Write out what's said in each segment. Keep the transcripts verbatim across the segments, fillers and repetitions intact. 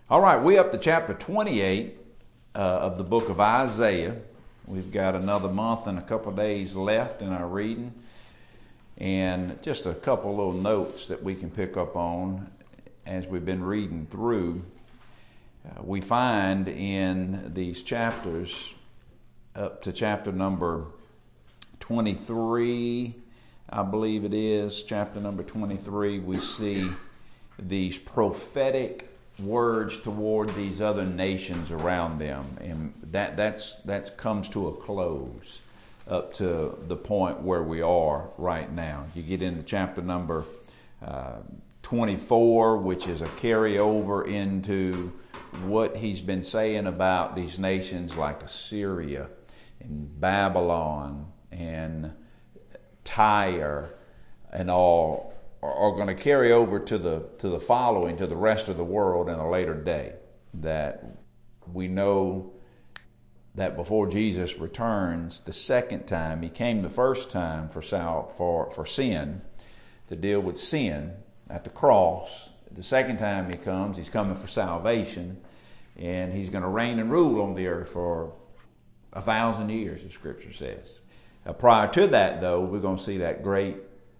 All right, we up to chapter twenty-eight uh, of the book of Isaiah. We've got another month and a couple of days left in our reading. And just a couple little notes that we can pick up on as we've been reading through. Uh, we find in these chapters, up to chapter number twenty-three, I believe it is, chapter number twenty-three, we see these prophetic words toward these other nations around them, and that that's that comes to a close up to the point where we are right now. You get into chapter number uh, twenty-four, which is a carryover into what he's been saying about these nations like Assyria and Babylon and Tyre and all are going to carry over to the to the following, to the rest of the world in a later day. That we know that before Jesus returns the second time, he came the first time for sal- for for sin, to deal with sin at the cross. The second time he comes, he's coming for salvation, and he's going to reign and rule on the earth for a thousand years, the Scripture says. Uh, prior to that, though, we're going to see that great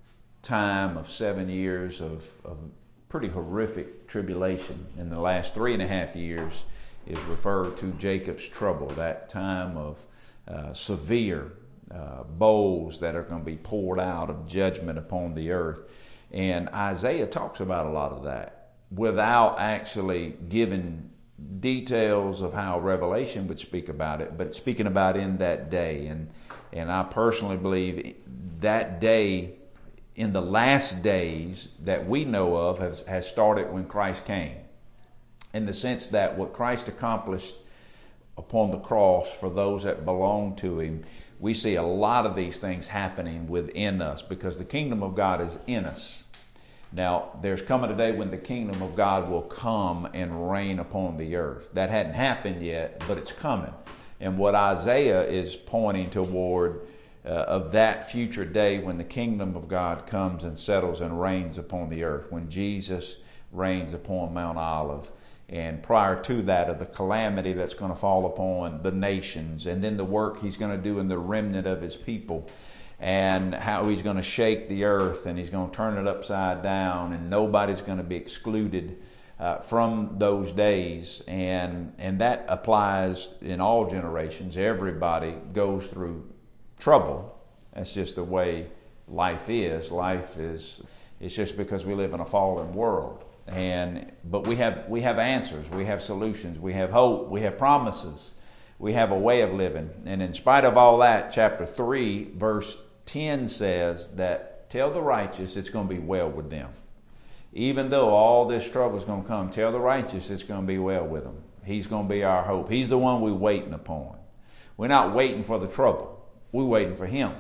time of seven years of, of pretty horrific tribulation. In the last three and a half years is referred to Jacob's trouble, that time of uh, severe uh, bowls that are going to be poured out of judgment upon the earth. And Isaiah talks about a lot of that without actually giving details of how Revelation would speak about it, but speaking about in that day. And, and I personally believe that day, in the last days that we know of, has, has started when Christ came. In the sense that what Christ accomplished upon the cross for those that belong to him, we see a lot of these things happening within us because the kingdom of God is in us. Now, there's coming a day when the kingdom of God will come and reign upon the earth. That hadn't happened yet, but it's coming. And what Isaiah is pointing toward Uh, of that future day when the kingdom of God comes and settles and reigns upon the earth, when Jesus reigns upon Mount Olive, and prior to that of the calamity that's going to fall upon the nations, and then the work he's going to do in the remnant of his people, and how he's going to shake the earth and he's going to turn it upside down, and nobody's going to be excluded uh, from those days. And and that applies in all generations. Everybody goes through trouble. That's just the way life is. Life is, it's just because we live in a fallen world. And but we have we have answers, we have solutions, we have hope, we have promises, we have a way of living. And in spite of all that, chapter three, verse ten says that tell the righteous it's going to be well with them. Even though all this trouble is going to come, tell the righteous it's going to be well with them. He's going to be our hope. He's the one we're waiting upon. We're not waiting for the trouble. We're waiting for him.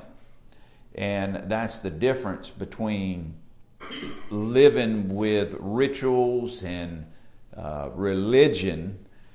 And that's the difference between living with rituals and uh, religion.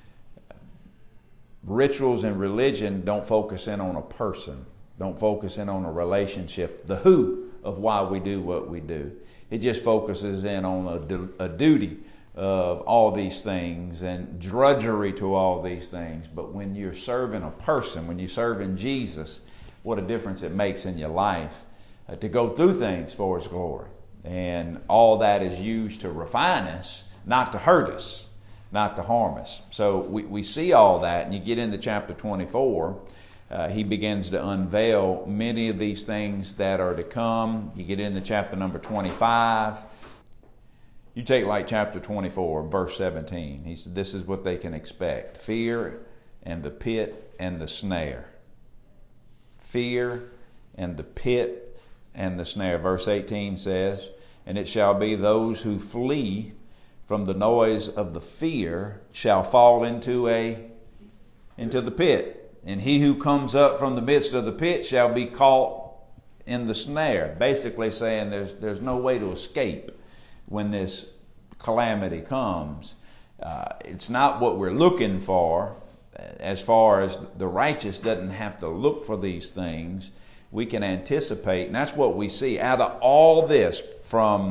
Rituals and religion don't focus in on a person, don't focus in on a relationship, the who of why we do what we do. It just focuses in on a, a duty of all these things and drudgery to all these things. But when you're serving a person, when you're serving Jesus, what a difference it makes in your life uh, to go through things for his glory. And all that is used to refine us, not to hurt us, not to harm us. So we, we see all that, and you get into chapter twenty-four, uh, he begins to unveil many of these things that are to come. You get into chapter number twenty-five. You take like chapter twenty-four, verse seventeen. He said, this is what they can expect. Fear and the pit and the snare. Fear and the pit and the snare. Verse eighteen says, and it shall be those who flee from the noise of the fear shall fall into a into the pit. And he who comes up from the midst of the pit shall be caught in the snare. Basically saying there's there's no way to escape when this calamity comes. Uh, it's not what we're looking for. As far as the righteous doesn't have to look for these things, we can anticipate, and that's what we see out of all this, from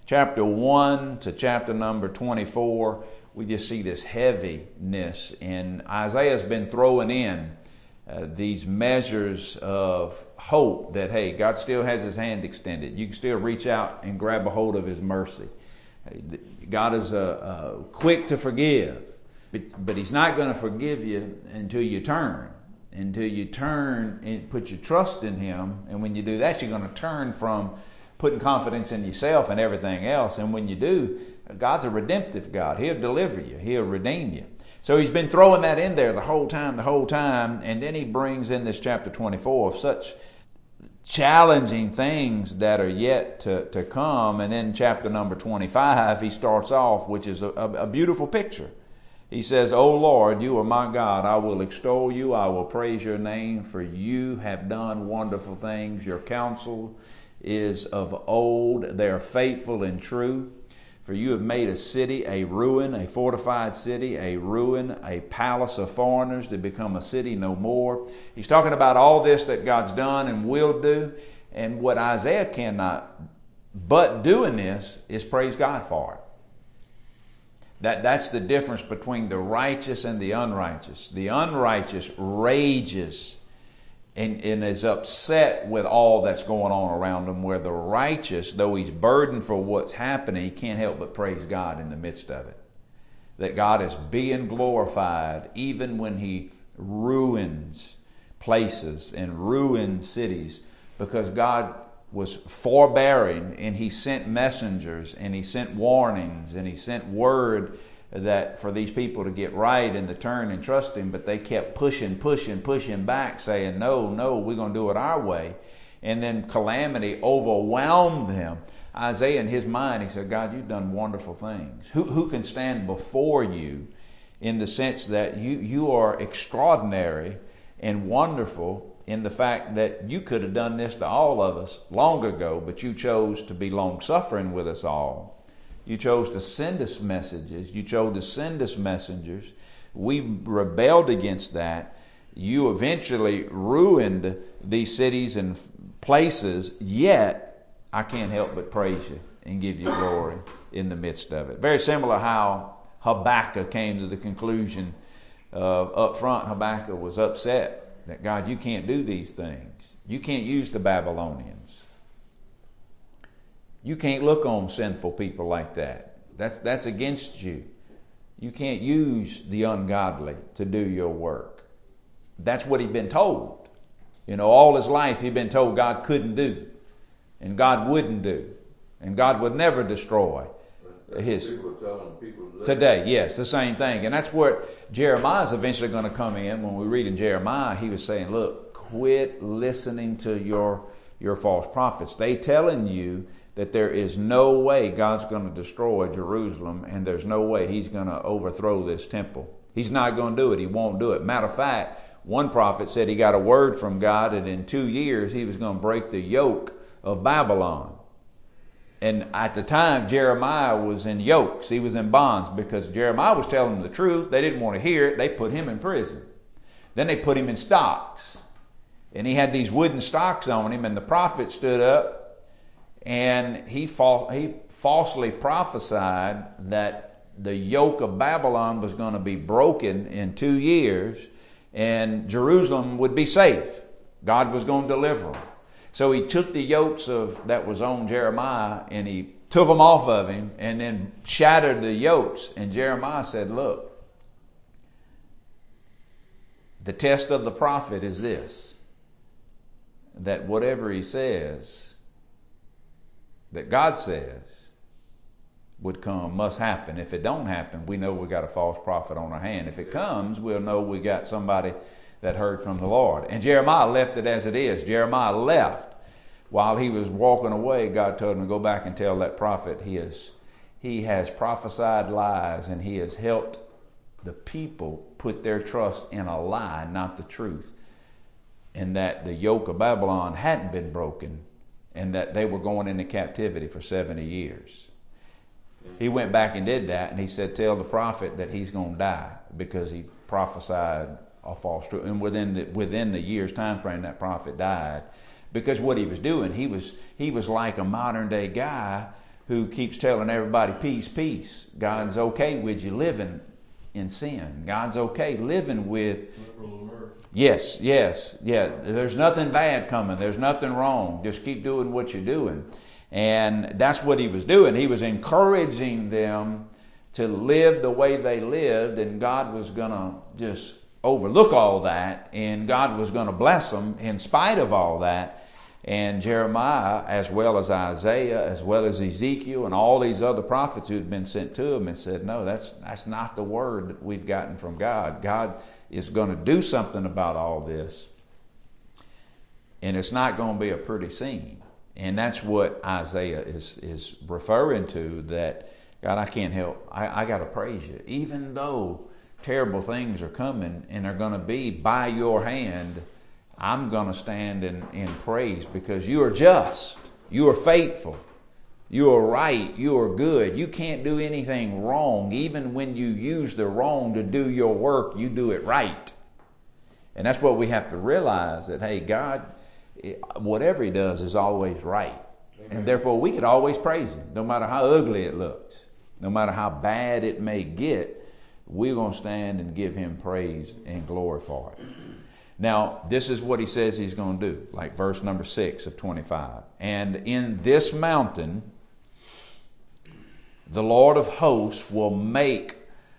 chapter one to chapter number twenty-four, we just see this heaviness. And Isaiah's been throwing in uh, these measures of hope that, hey, God still has his hand extended. You can still reach out and grab a hold of his mercy. God is uh, uh, quick to forgive, but, but he's not going to forgive you until you turn. Until you turn and put your trust in him. And when you do that, you're going to turn from putting confidence in yourself and everything else. And when you do, God's a redemptive God. He'll deliver you. He'll redeem you. So he's been throwing that in there the whole time, the whole time. And then he brings in this chapter twenty-four of such challenging things that are yet to, to come. And then chapter number twenty-five, he starts off, which is a, a, a beautiful picture. He says, O Lord, you are my God. I will extol you. I will praise your name, for you have done wonderful things. Your counsel is of old. They are faithful and true. For you have made a city a ruin, a fortified city, a ruin, a palace of foreigners to become a city no more. He's talking about all this that God's done and will do. And what Isaiah cannot but do in this is praise God for it. That, that's the difference between the righteous and the unrighteous. The unrighteous rages and, and is upset with all that's going on around him, where the righteous, though he's burdened for what's happening, he can't help but praise God in the midst of it. That God is being glorified even when he ruins places and ruins cities, because God was forbearing, and he sent messengers, and he sent warnings, and he sent word that for these people to get right and to turn and trust him, but they kept pushing, pushing, pushing back, saying, no, no, we're going to do it our way. And then calamity overwhelmed them. Isaiah, in his mind, he said, God, you've done wonderful things. Who, who can stand before you, in the sense that you, you are extraordinary and wonderful, in the fact that you could have done this to all of us long ago, but you chose to be long-suffering with us all. You chose to send us messages. You chose to send us messengers. We rebelled against that. You eventually ruined these cities and places, yet I can't help but praise you and give you glory in the midst of it. Very similar how Habakkuk came to the conclusion uh, up front. Habakkuk was upset that, God, you can't do these things. You can't use the Babylonians. You can't look on sinful people like that. That's, that's against you. You can't use the ungodly to do your work. That's what he'd been told. You know, all his life he'd been told God couldn't do, and God wouldn't do, and God would never destroy his. People are telling people today. Today, yes, the same thing. And that's where Jeremiah is eventually going to come in. When we read in Jeremiah, he was saying, look, quit listening to your, your false prophets. They telling you that there is no way God's going to destroy Jerusalem, and there's no way he's going to overthrow this temple. He's not going to do it. He won't do it. Matter of fact, one prophet said he got a word from God that in two years he was going to break the yoke of Babylon. And at the time, Jeremiah was in yokes. He was in bonds because Jeremiah was telling them the truth. They didn't want to hear it. They put him in prison. Then they put him in stocks. And he had these wooden stocks on him, and the prophet stood up and he, fa- he falsely prophesied that the yoke of Babylon was going to be broken in two years and Jerusalem would be safe. God was going to deliver them. So he took the yokes of that was on Jeremiah and he took them off of him and then shattered the yokes. And Jeremiah said, look, the test of the prophet is this, that whatever he says, that God says would come, must happen. If it don't happen, we know we got a false prophet on our hand. If it comes, we'll know we got somebody that heard from the Lord. And Jeremiah left it as it is. Jeremiah left. While he was walking away, God told him to go back and tell that prophet he is, he has prophesied lies, and he has helped the people put their trust in a lie, not the truth. And that the yoke of Babylon hadn't been broken, and that they were going into captivity for seventy years. He went back and did that, and he said, tell the prophet that he's going to die because he prophesied a false truth. And within the, within the year's time frame, that prophet died. Because what he was doing, he was he was like a modern day guy who keeps telling everybody, peace, peace. God's okay with you living in sin. God's okay living with... Yes, yes, yeah. There's nothing bad coming. There's nothing wrong. Just keep doing what you're doing. And that's what he was doing. He was encouraging them to live the way they lived, and God was going to just overlook all that, and God was going to bless them in spite of all that. And Jeremiah, as well as Isaiah, as well as Ezekiel, and all these other prophets who had been sent to him, and said, no, that's that's not the word that we've gotten from God. God is going to do something about all this. And it's not going to be a pretty scene. And that's what Isaiah is, is referring to, that, God, I can't help. I, I got to praise you. Even though terrible things are coming and are going to be by your hand, I'm going to stand in, in praise, because you are just. You are faithful. You are right. You are good. You can't do anything wrong. Even when you use the wrong to do your work, you do it right. And that's what we have to realize, that, hey, God, whatever he does is always right. Amen. And therefore we could always praise him, no matter how ugly it looks, no matter how bad it may get. We're going to stand and give him praise and glory for it. Now, this is what he says he's going to do, like verse number six of twenty-five. And in this mountain, the Lord of hosts will make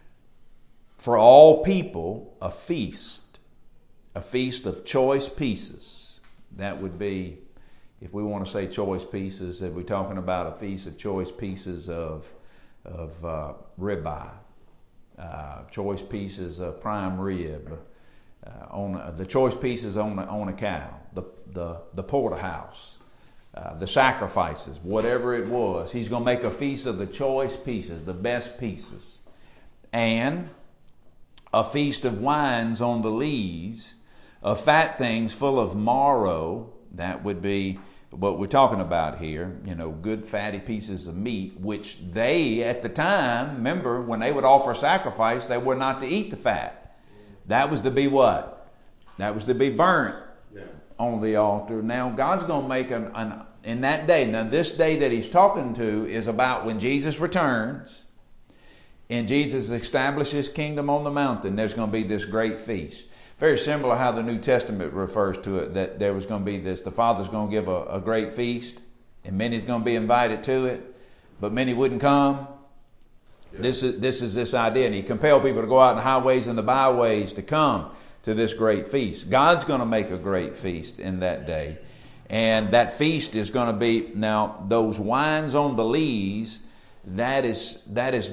for all people a feast, a feast of choice pieces. That would be, if we want to say choice pieces, if we're talking about a feast of choice pieces of, of uh, ribeye, uh, choice pieces of prime rib, Uh, on uh, the choice pieces on a, on a cow, the the the porterhouse, uh, the sacrifices, whatever it was. He's going to make a feast of the choice pieces, the best pieces, and a feast of wines on the lees, of fat things full of marrow. That would be what we're talking about here. You know, good fatty pieces of meat, which they at the time, remember, when they would offer sacrifice, they were not to eat the fat. That was to be what? That was to be burnt yeah. on the altar. Now, God's going to make an, an, in that day, now this day that he's talking to is about when Jesus returns and Jesus establishes his kingdom on the mountain. There's going to be this great feast. Very similar how the New Testament refers to it, that there was going to be this, the Father's going to give a, a great feast, and many's going to be invited to it, but many wouldn't come. This is this is this idea, and he compelled people to go out in the highways and the byways to come to this great feast. God's going to make a great feast in that day, and that feast is going to be, now those wines on the lees, that is that is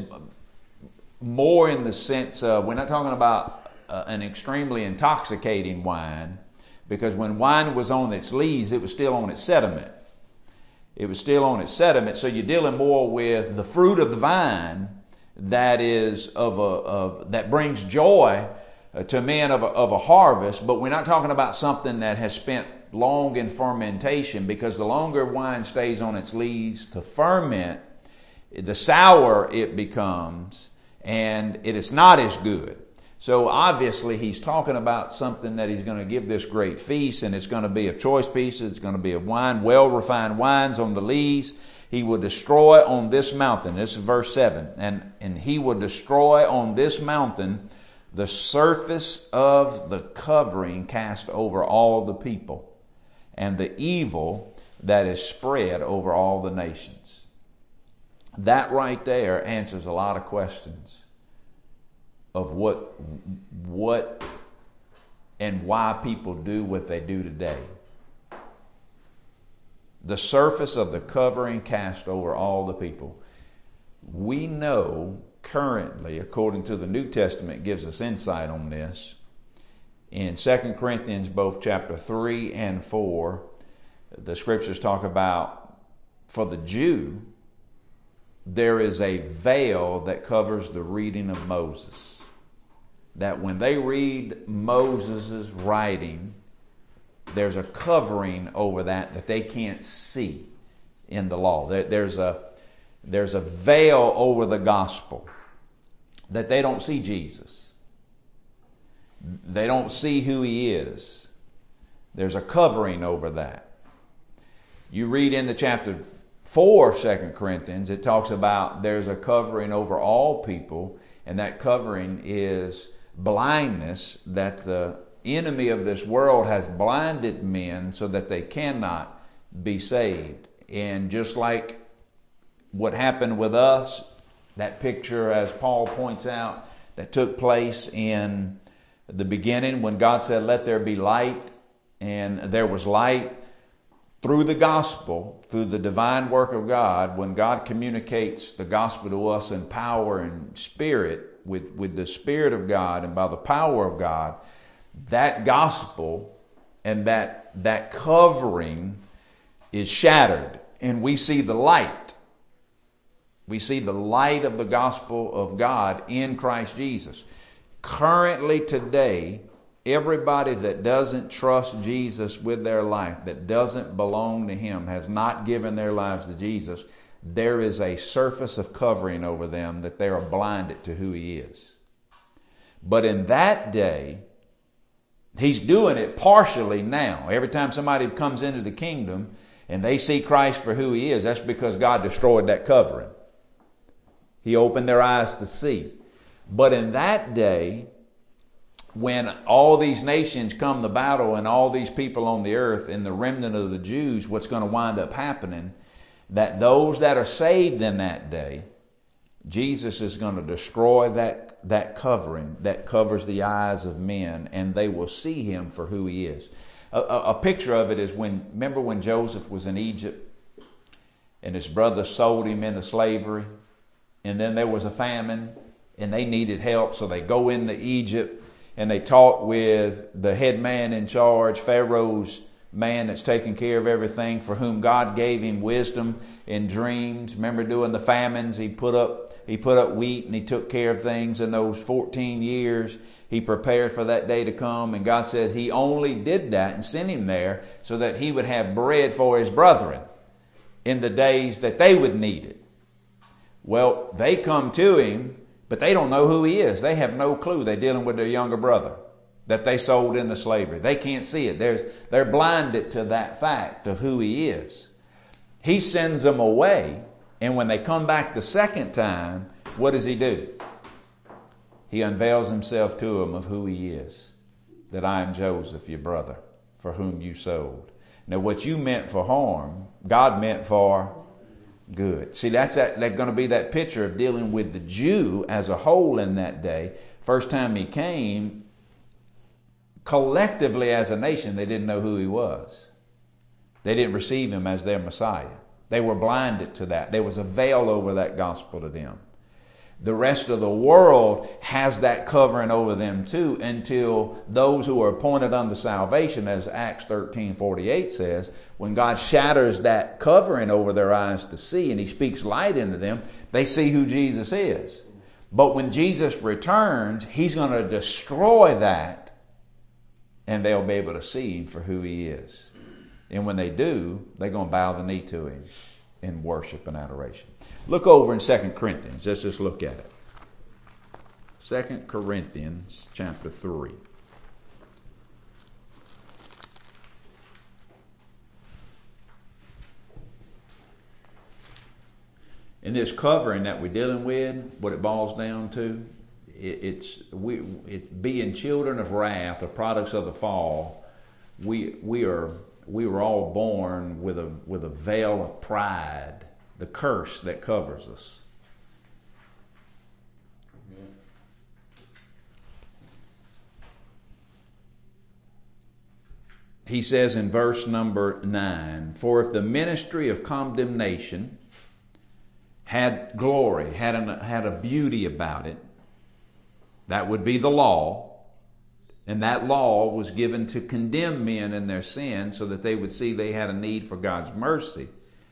more in the sense of, we're not talking about uh, an extremely intoxicating wine, because when wine was on its lees, it was still on its sediment. It was still on its sediment, so you're dealing more with the fruit of the vine. That is of a of that brings joy to men of a, of a harvest, but we're not talking about something that has spent long in fermentation, because the longer wine stays on its lees to ferment, the sour it becomes, and it is not as good. So obviously he's talking about something that he's going to give this great feast, and it's going to be of choice pieces. It's going to be of wine, well refined wines on the lees. He will destroy on this mountain. This is verse seven. And, and he will destroy on this mountain the surface of the covering cast over all the people, and the evil that is spread over all the nations. That right there answers a lot of questions of what, what and why people do what they do today. The surface of the covering cast over all the people. We know currently, according to the New Testament, gives us insight on this. In Second Corinthians, both chapter three and four, the scriptures talk about, for the Jew, there is a veil that covers the reading of Moses. That when they read Moses' writing, there's a covering over that that they can't see in the law. There, there's a there's a veil over the gospel, that they don't see Jesus. They don't see who he is. There's a covering over that. You read in the chapter for Second Corinthians, it talks about there's a covering over all people, and that covering is blindness, that the enemy of this world has blinded men so that they cannot be saved. And just like what happened with us, that picture, as Paul points out, that took place in the beginning when God said, let there be light, and there was light. Through the gospel, through the divine work of God, when God communicates the gospel to us in power and spirit, with, with the Spirit of God and by the power of God, that gospel and that, that covering is shattered, and we see the light. We see the light of the gospel of God in Christ Jesus. Currently today, everybody that doesn't trust Jesus with their life, that doesn't belong to Him, has not given their lives to Jesus, there is a surface of covering over them that they are blinded to who He is. But in that day, He's doing it partially now. Every time somebody comes into the kingdom and they see Christ for who He is, that's because God destroyed that covering. He opened their eyes to see. But in that day, when all these nations come to battle and all these people on the earth and the remnant of the Jews, what's going to wind up happening, that those that are saved in that day, Jesus is going to destroy that, that covering that covers the eyes of men, and they will see Him for who He is. A, a, a picture of it is when, remember when Joseph was in Egypt and his brothers sold him into slavery, and then there was a famine and they needed help, so they go into Egypt and they talk with the head man in charge, Pharaoh's man that's taking care of everything, for whom God gave him wisdom in dreams. Remember doing the famines, he put up he put up wheat and he took care of things in those fourteen years. He prepared for that day to come, and God said He only did that and sent him there so that he would have bread for his brethren in the days that they would need it. Well, they come to him, but they don't know who he is. They have no clue. They're dealing with their younger brother that they sold into slavery. They can't see it. They're, they're blinded to that fact of who he is. He sends them away, and when they come back the second time, what does he do? He unveils himself to them of who he is. That I am Joseph, your brother, for whom you sold. Now what you meant for harm, God meant for good. See, that's that, that's going to be that picture of dealing with the Jew as a whole in that day. First time he came, collectively as a nation, they didn't know who he was. They didn't receive him as their Messiah. They were blinded to that. There was a veil over that gospel to them. The rest of the world has that covering over them too, until those who are appointed unto salvation, as Acts thirteen forty-eight says, when God shatters that covering over their eyes to see and He speaks light into them, they see who Jesus is. But when Jesus returns, He's going to destroy that, and they'll be able to see Him for who He is. And when they do, they're going to bow the knee to Him in worship and adoration. Look over in Second Corinthians. Let's just look at it. Second Corinthians chapter three. In this covering that we're dealing with, what it boils down to, it, it's we it being children of wrath, the products of the fall. We we are we were all born with a with a veil of pride. The curse that covers us. He says in verse number nine, for if the ministry of condemnation had glory, had, an, had a beauty about it, that would be the law. And that law was given to condemn men in their sin so that they would see they had a need for God's mercy.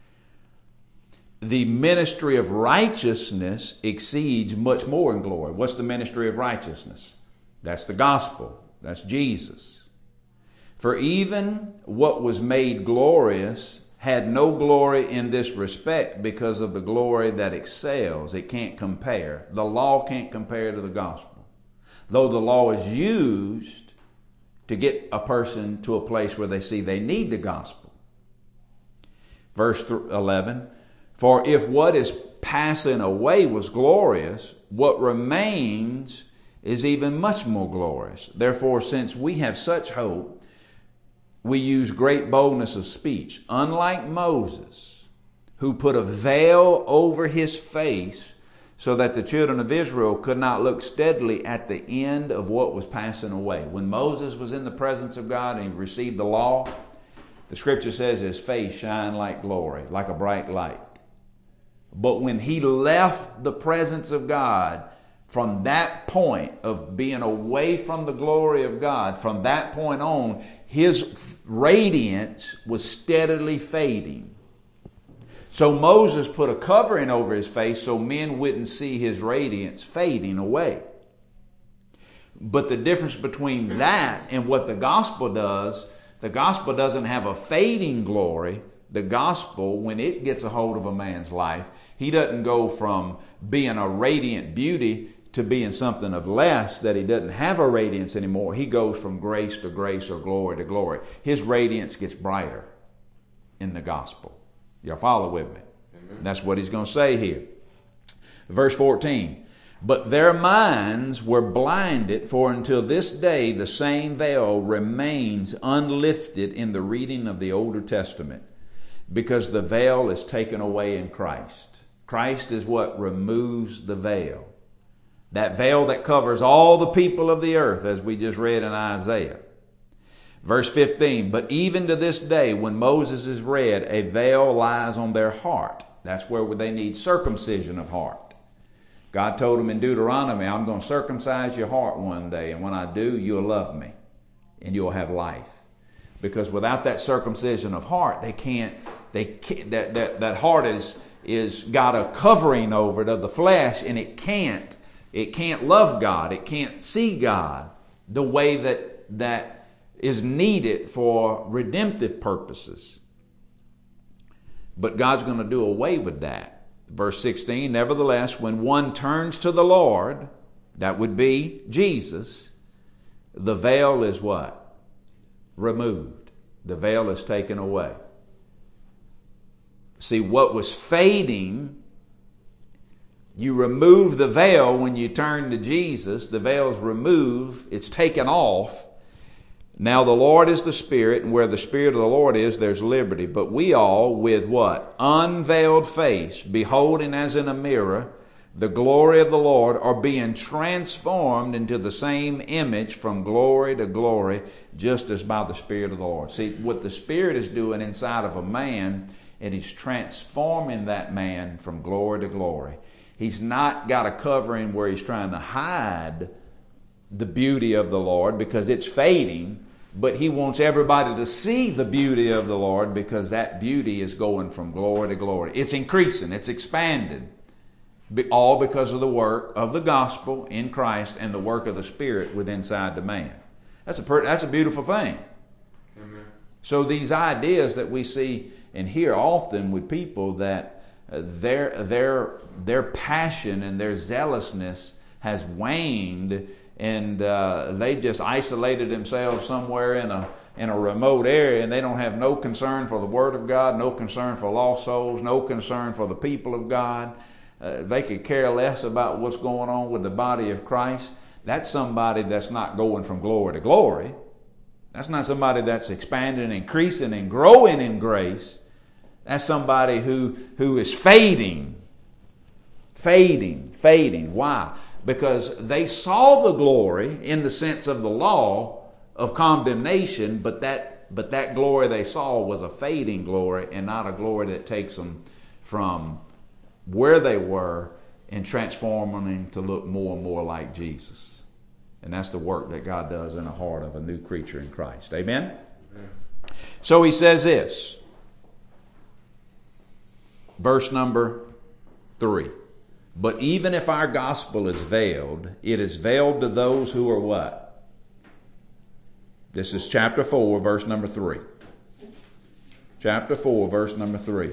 The ministry of righteousness exceeds much more in glory. What's the ministry of righteousness? That's the gospel. That's Jesus. For even what was made glorious had no glory in this respect because of the glory that excels. It can't compare. The law can't compare to the gospel. Though the law is used to get a person to a place where they see they need the gospel. Verse eleven. For if what is passing away was glorious, what remains is even much more glorious. Therefore, since we have such hope, we use great boldness of speech, unlike Moses, who put a veil over his face so that the children of Israel could not look steadily at the end of what was passing away. When Moses was in the presence of God and he received the law, the scripture says his face shined like glory, like a bright light. But when he left the presence of God, from that point of being away from the glory of God, from that point on, his radiance was steadily fading. So Moses put a covering over his face so men wouldn't see his radiance fading away. But the difference between that and what the gospel does, the gospel doesn't have a fading glory. The gospel, when it gets a hold of a man's life, he doesn't go from being a radiant beauty to being something of less, that he doesn't have a radiance anymore. He goes from grace to grace or glory to glory. His radiance gets brighter in the gospel. Y'all follow with me? Amen. That's what he's going to say here. Verse fourteen. But their minds were blinded, for until this day the same veil remains unlifted in the reading of the Older Testament, because the veil is taken away in Christ. Christ is what removes the veil. That veil that covers all the people of the earth, as we just read in Isaiah. Verse fifteen, but even to this day, when Moses is read, a veil lies on their heart. That's where they need circumcision of heart. God told them in Deuteronomy, I'm going to circumcise your heart one day, and when I do, you'll love me, and you'll have life. Because without that circumcision of heart, they can't, they can't, that, that, that heart is, is got a covering over it of the flesh, and it can't, it can't love God. It can't see God the way that, that is needed for redemptive purposes. But God's going to do away with that. Verse sixteen, nevertheless, when one turns to the Lord, that would be Jesus, the veil is what? Removed. The veil is taken away. See, what was fading, you remove the veil when you turn to Jesus. The veil's removed. It's taken off. Now the Lord is the Spirit, and where the Spirit of the Lord is, there's liberty. But we all, with what? Unveiled face, beholding as in a mirror the glory of the Lord, are being transformed into the same image from glory to glory, just as by the Spirit of the Lord. See, what the Spirit is doing inside of a man, and He's transforming that man from glory to glory. He's not got a covering where He's trying to hide the beauty of the Lord because it's fading, but He wants everybody to see the beauty of the Lord because that beauty is going from glory to glory. It's increasing, it's expanding, all because of the work of the gospel in Christ and the work of the Spirit within inside the man. That's a that's a beautiful thing. Amen. So these ideas that we see and hear often with people, that their their their passion and their zealousness has waned, and uh, they just isolated themselves somewhere in a in a remote area, and they don't have no concern for the Word of God, no concern for lost souls, no concern for the people of God. Uh, they could care less about what's going on with the body of Christ. That's somebody that's not going from glory to glory. That's not somebody that's expanding, increasing, and growing in grace. That's somebody who who is fading, fading, fading. Why? Because they saw the glory in the sense of the law of condemnation, but that but that glory they saw was a fading glory and not a glory that takes them from where they were and transforming them to look more and more like Jesus. And that's the work that God does in the heart of a new creature in Christ. Amen? Amen. So he says this, verse number three. But even if our gospel is veiled, it is veiled to those who are what? This is chapter four, verse number three. Chapter four, verse number three.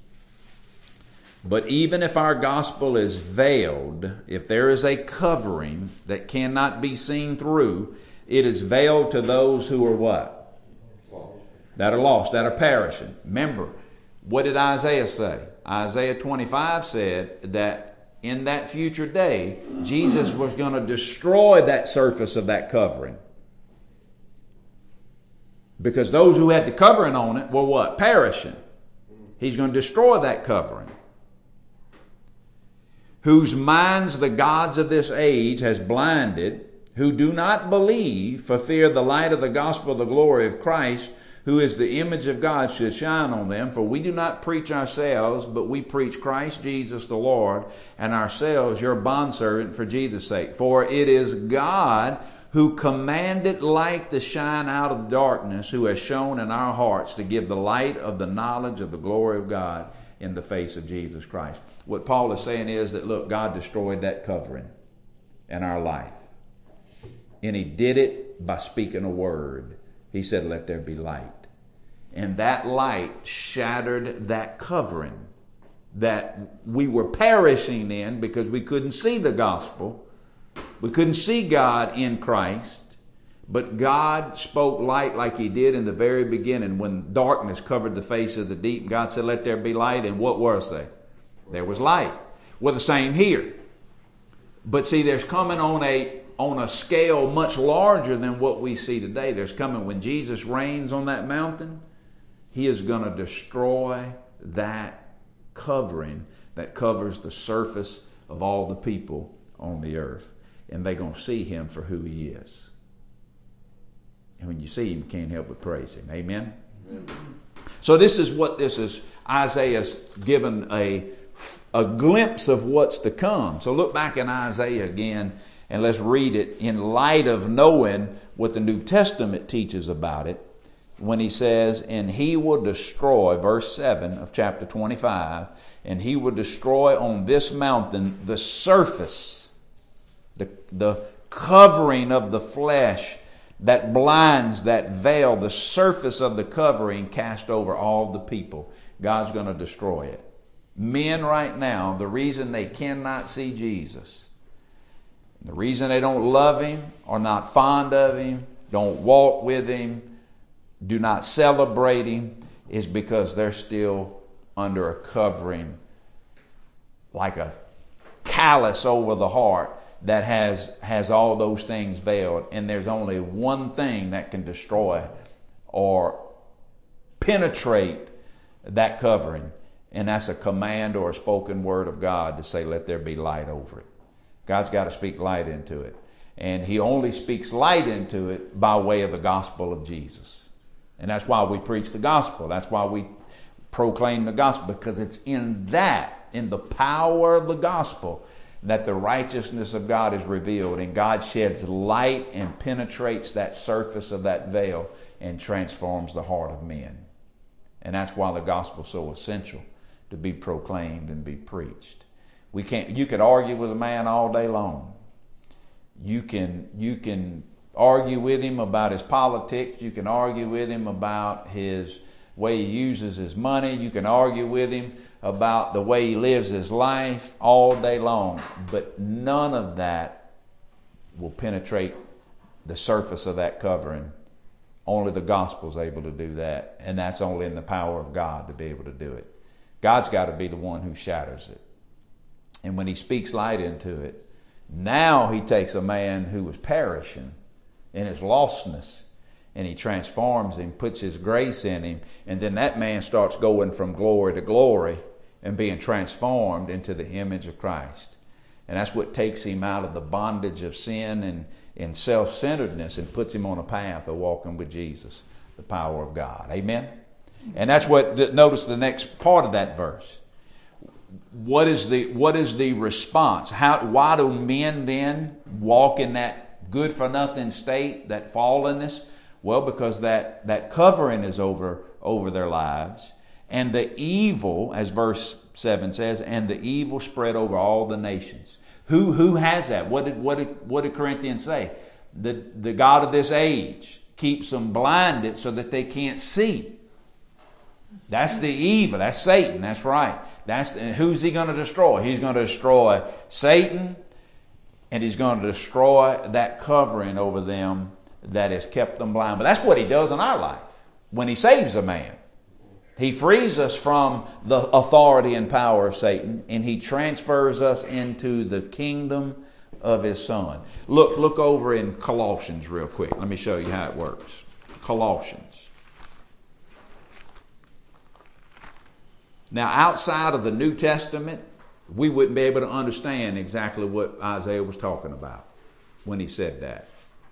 But even if our gospel is veiled, if there is a covering that cannot be seen through, it is veiled to those who are what? Lost. That are lost, that are perishing. Remember, what did Isaiah say? Isaiah twenty-five said that in that future day, Jesus was going to destroy that surface of that covering. Because those who had the covering on it were what? Perishing. He's going to destroy that covering. Whose minds the gods of this age has blinded, who do not believe for fear the light of the gospel of the glory of Christ, who is the image of God, should shine on them. For we do not preach ourselves, but we preach Christ Jesus the Lord, and ourselves your bondservant for Jesus' sake. For it is God who commanded light to shine out of darkness, who has shone in our hearts to give the light of the knowledge of the glory of God in the face of Jesus Christ. What Paul is saying is that, look, God destroyed that covering in our life. And he did it by speaking a word. He said, let there be light. And that light shattered that covering that we were perishing in because we couldn't see the gospel. We couldn't see God in Christ. But God spoke light like he did in the very beginning when darkness covered the face of the deep. God said, let there be light. And what was there? There was light. Well, the same here. But see, there's coming on a on a scale much larger than what we see today. There's coming when Jesus reigns on that mountain. He is going to destroy that covering that covers the surface of all the people on the earth. And they're going to see him for who he is. And when you see him, you can't help but praise him. Amen? Amen. So this is what this is. Isaiah's given a, a glimpse of what's to come. So look back in Isaiah again and let's read it in light of knowing what the New Testament teaches about it. When he says, and he will destroy, verse seven of chapter twenty-five, and he will destroy on this mountain the surface, the, the covering of the flesh that blinds, that veil, the surface of the covering cast over all the people. God's going to destroy it. Men right now, the reason they cannot see Jesus, the reason they don't love him, are not fond of him, don't walk with him, do not celebrate him, is because they're still under a covering like a callus over the heart that has has all those things veiled. And there's only one thing that can destroy or penetrate that covering, and that's a command or a spoken word of God to say, let there be light over it. God's got to speak light into it. And he only speaks light into it by way of the gospel of Jesus. And that's why we preach the gospel. That's why we proclaim the gospel, because it's in that, in the power of the gospel, that the righteousness of God is revealed, and God sheds light and penetrates that surface of that veil and transforms the heart of men. And that's why the gospel is so essential to be proclaimed and be preached. We can't. You could argue with a man all day long. You can you can argue with him about his politics. You can argue with him about his way he uses his money. You can argue with him about the way he lives his life all day long. But none of that will penetrate the surface of that covering. Only the gospel is able to do that. And that's only in the power of God to be able to do it. God's got to be the one who shatters it. And when he speaks light into it, now he takes a man who was perishing in his lostness, and he transforms him, puts his grace in him, and then that man starts going from glory to glory and being transformed into the image of Christ. And that's what takes him out of the bondage of sin and, and self-centeredness and puts him on a path of walking with Jesus, the power of God. Amen? And that's what, notice the next part of that verse. What is the what is the response? How why do men then walk in that good for nothing state, that fallenness? Well, because that, that covering is over over their lives, and the evil, as verse seven says, and the evil spread over all the nations. Who who has that? What did what did what did Corinthians say? The the God of this age keeps them blinded so that they can't see. That's the evil. That's Satan. That's right. That's the, who's he going to destroy? He's going to destroy Satan, and he's going to destroy that covering over them that has kept them blind. But that's what he does in our life when he saves a man. He frees us from the authority and power of Satan, and he transfers us into the kingdom of his Son. Look, look over in Colossians real quick. Let me show you how it works. Colossians. Now, outside of the New Testament, we wouldn't be able to understand exactly what Isaiah was talking about when he said that.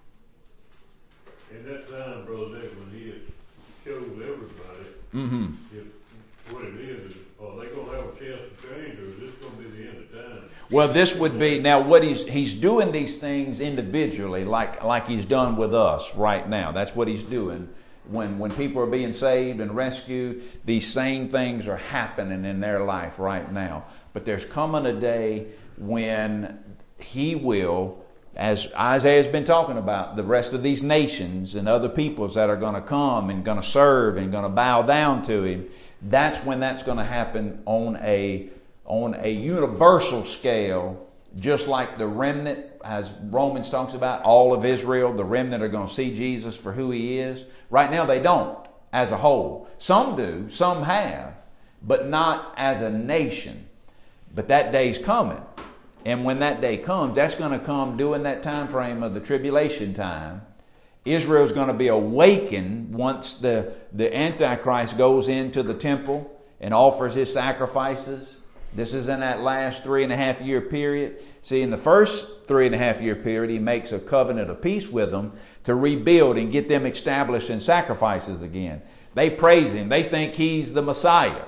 In that time, Brother Nick, when he had showed everybody, mm-hmm. if what it is, is are they going to have a chance to change, or is this going to be the end of time? Well, this would be, now what he's he's doing these things individually, like like he's done with us right now. That's what he's doing. When when people are being saved and rescued, these same things are happening in their life right now. But there's coming a day when he will, as Isaiah has been talking about, the rest of these nations and other peoples that are going to come and going to serve and going to bow down to him, that's when that's going to happen on a on a universal scale, just like the remnant, as Romans talks about, all of Israel, the remnant are going to see Jesus for who he is. Right now they don't, as a whole. Some do, some have, but not as a nation. But that day's coming. And when that day comes, that's going to come during that time frame of the tribulation time. Israel's going to be awakened once the, the Antichrist goes into the temple and offers his sacrifices. This is in that last three and a half year period. See, in the first three and a half year period, he makes a covenant of peace with them to rebuild and get them established in sacrifices again. They praise him. They think he's the Messiah.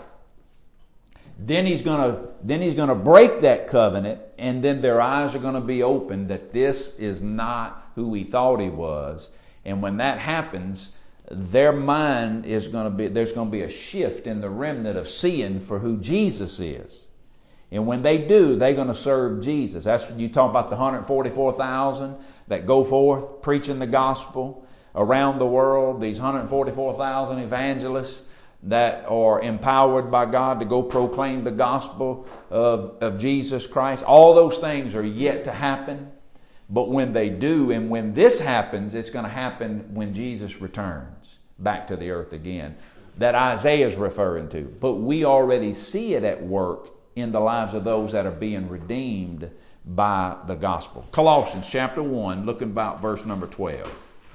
Then he's gonna, then he's gonna break that covenant, and then their eyes are gonna be opened that this is not who he thought he was. And when that happens, their mind is gonna be, there's gonna be a shift in the remnant of seeing for who Jesus is. And when they do, they're gonna serve Jesus. That's when you talk about the one hundred forty-four thousand that go forth preaching the gospel around the world. These one hundred forty-four thousand evangelists that are empowered by God to go proclaim the gospel of, of Jesus Christ. All those things are yet to happen. But when they do, and when this happens, it's going to happen when Jesus returns back to the earth again, that Isaiah is referring to. But we already see it at work in the lives of those that are being redeemed by the gospel. Colossians chapter one, looking about verse number twelve.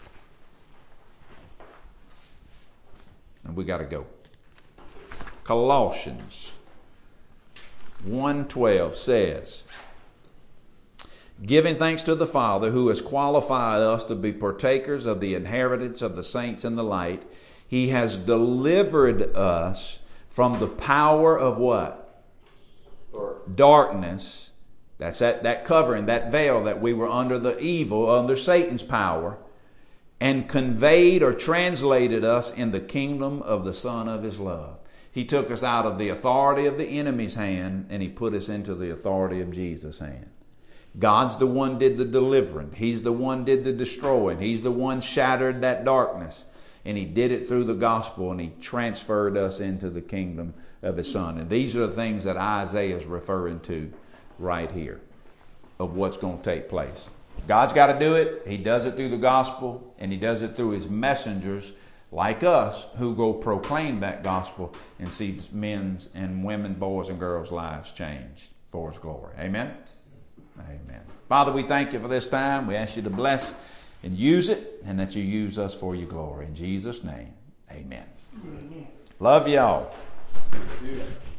And we got to go. Colossians one twelve says, giving thanks to the Father who has qualified us to be partakers of the inheritance of the saints in the light. He has delivered us from the power of what? Darkness. That's that, that covering, that veil that we were under the evil, under Satan's power, and conveyed or translated us in the kingdom of the Son of his love. He took us out of the authority of the enemy's hand and he put us into the authority of Jesus' hand. God's the one did the delivering. He's the one did the destroying. He's the one shattered that darkness. And he did it through the gospel, and he transferred us into the kingdom of his Son. And these are the things that Isaiah is referring to right here of what's going to take place. God's got to do it. He does it through the gospel, and he does it through his messengers like us who go proclaim that gospel and see men's and women, boys and girls' lives changed for his glory. Amen? Amen. Father, we thank you for this time. We ask you to bless and use it, and that you use us for your glory. In Jesus' name, amen. Amen. Love y'all.